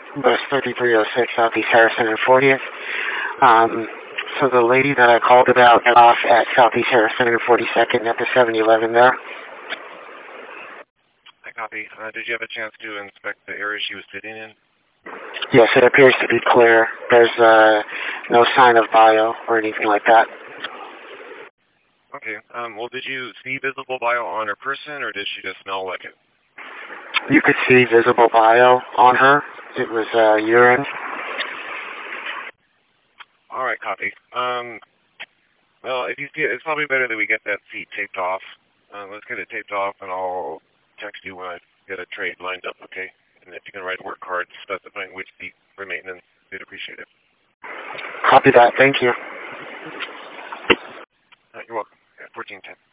Bus 3306 Southeast Harrison and 40th. So the lady that I called about got off at Southeast Harrison and 42nd at the 7-Eleven there. I copy. Did you have a chance to inspect the area she was sitting in? Yes, it appears to be clear. There's no sign of bio or anything like that. Okay. Well, did you see visible bio on her person, or did she just smell like it? You could see visible bio on her. It was urine. All right, copy. Well, if you see it, it's probably better that we get that seat taped off. Let's get it taped off, and I'll text you when I get a trade lined up, okay? And if you can write a work card specifying which seat for maintenance, we'd appreciate it. Copy that. Thank you. You're welcome. 1410.